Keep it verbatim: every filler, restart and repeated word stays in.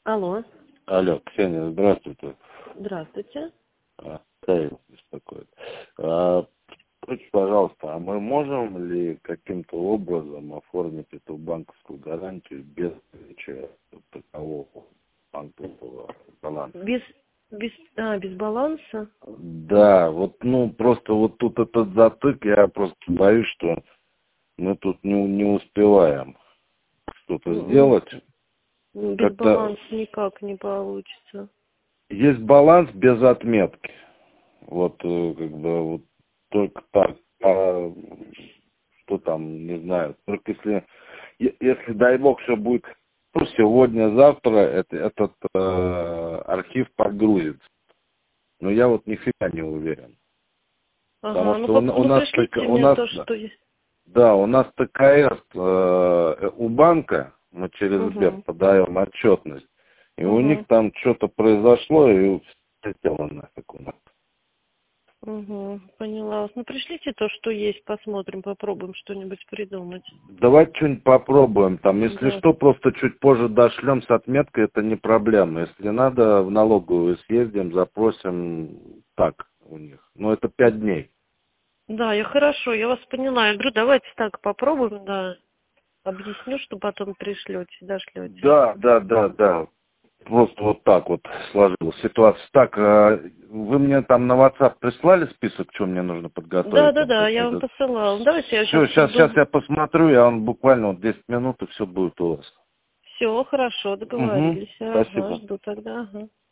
Алло. Алло, Ксения, здравствуйте. Здравствуйте. А, Кайл беспокоит. А, скажите, пожалуйста, а мы можем ли каким-то образом оформить эту банковскую гарантию без наличия такового банковского баланса? Без, без, а, без баланса? Да, вот, ну, просто вот тут этот затык, я просто боюсь, что мы тут не, не успеваем что-то М, сделать. Без Как-то баланса никак не получится. есть баланс без отметки. Вот, э, как бы, вот только так, а, что там, не знаю, только если, е- если, дай бог, все будет, ну, сегодня-завтра это, этот э, архив подгрузится. Но я вот нифига не уверен. Потому Ага, ну, что у, поп- у ну нас, ТК пришлите у мне нас, то, что есть. да, у нас ТКС э, у банка, мы через Сбер Угу, подаем отчетность, и у них угу, там что-то произошло, и все дело нафиг у нас. угу, поняла вас. Ну, пришлите то, что есть, посмотрим, попробуем что-нибудь придумать. Давайте что-нибудь попробуем. Там, если Да. что, просто чуть позже дошлем с отметкой, это не проблема. Если надо, в налоговую съездим, запросим так у них. Но это пять дней. Да, я хорошо, я вас поняла. Я говорю, давайте так попробуем, да. Объясню, что потом пришлете, дошлете. Да, да, да, да. Просто вот так вот сложилась ситуация. Так, а вы мне там на WhatsApp прислали список, что мне нужно Да, подготовить? да, Там да, я вам какие-то... посылала. Давайте я сейчас Все, сейчас, сейчас я посмотрю, я он буквально вот десять минут, и все будет у вас. Все, хорошо, Угу, договорились. Ага, спасибо. жду тогда. Ага.